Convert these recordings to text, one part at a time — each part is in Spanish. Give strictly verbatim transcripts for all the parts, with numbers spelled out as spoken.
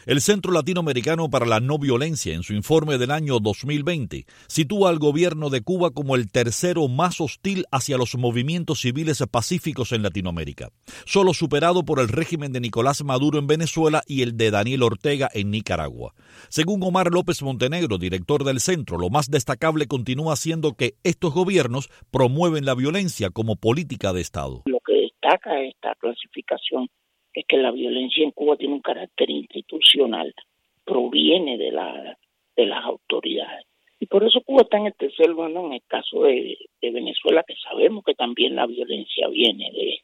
El Centro Latinoamericano para la No Violencia, en su informe del año dos mil veinte, sitúa al gobierno de Cuba como el tercero más hostil hacia los movimientos civiles pacíficos en Latinoamérica, solo superado por el régimen de Nicolás Maduro en Venezuela y el de Daniel Ortega en Nicaragua. Según Omar López Montenegro, director del centro, lo más destacable continúa siendo que estos gobiernos promueven la violencia como política de Estado. Lo que destaca esta clasificación es que la violencia en Cuba tiene un carácter institucional, proviene de la de las autoridades. Y por eso Cuba está en el tercer lugar. En el caso de, de Venezuela, que sabemos que también la violencia viene de,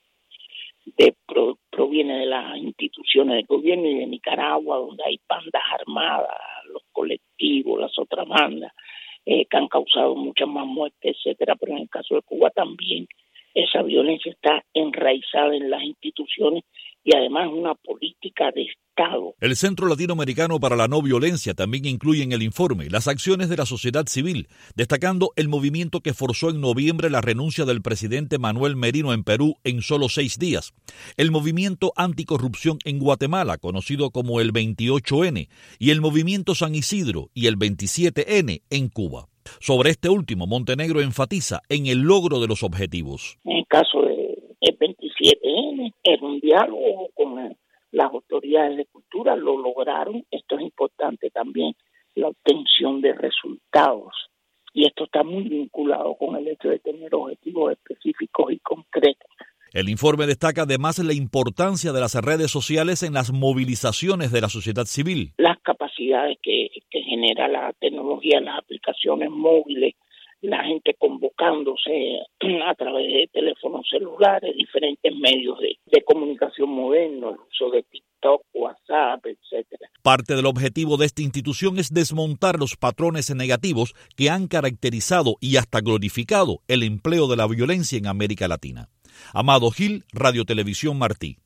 de pro, proviene de las instituciones del gobierno, y de Nicaragua, donde hay bandas armadas, los colectivos, las otras bandas, eh, que han causado muchas más muertes, etcétera. Pero en el caso de Cuba también esa violencia está enraizada en las instituciones y además una política de Estado. El Centro Latinoamericano para la No Violencia también incluye en el informe las acciones de la sociedad civil, destacando el movimiento que forzó en noviembre la renuncia del presidente Manuel Merino en Perú en solo seis días, el movimiento anticorrupción en Guatemala, conocido como el veintiocho ene, y el movimiento San Isidro y el veintisiete ene en Cuba. Sobre este último, Montenegro enfatiza en el logro de los objetivos. En el caso del veintisiete ene, era un diálogo con las autoridades de cultura, lo lograron. Esto es importante también, la obtención de resultados. Y esto está muy vinculado con el hecho de tener objetivos específicos y concretos. El informe destaca además la importancia de las redes sociales en las movilizaciones de la sociedad civil. Las capacidades que, que genera la tecnología, las aplicaciones móviles, la gente convocándose a través de teléfonos celulares, diferentes medios de, de comunicación modernos, el uso de TikTok, WhatsApp, etcétera. Parte del objetivo de esta institución es desmontar los patrones negativos que han caracterizado y hasta glorificado el empleo de la violencia en América Latina. Amado Gil, Radio Televisión Martí.